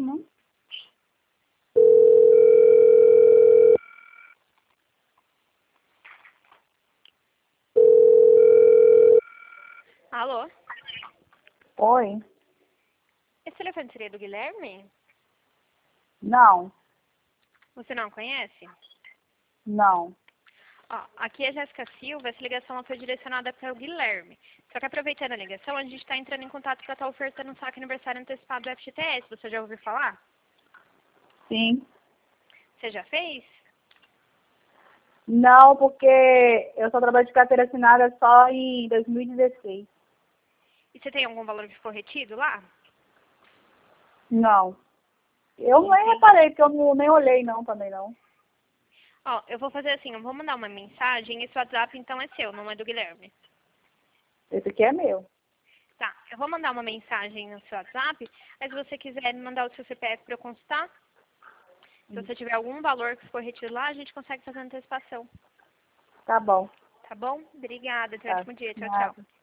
Uhum. Alô? Oi? Esse telefone seria do Guilherme? Não, Você não conhece? não. Ó, aqui é a Jéssica Silva, essa ligação ela foi direcionada para o Guilherme. Só que aproveitando a ligação, a gente está entrando em contato para estar ofertando um saque aniversário antecipado do FGTS. Você já ouviu falar? Sim. Você já fez? Não, porque eu só trabalho de carteira assinada só em 2016. E você tem algum valor que ficou retido lá? Não. Eu nem Entendi. reparei, porque eu nem olhei não também não. Ó, eu vou fazer assim, eu vou mandar uma mensagem, esse WhatsApp então é seu, não é do Guilherme. Esse aqui é meu. Tá, eu vou mandar uma mensagem no seu WhatsApp, mas se você quiser me mandar o seu CPF para eu consultar, se você tiver algum valor que ficou retido lá, a gente consegue fazer antecipação. Tá bom. Tá bom? Obrigada, tenha um Tá. ótimo dia. Tchau, tchau. Nada.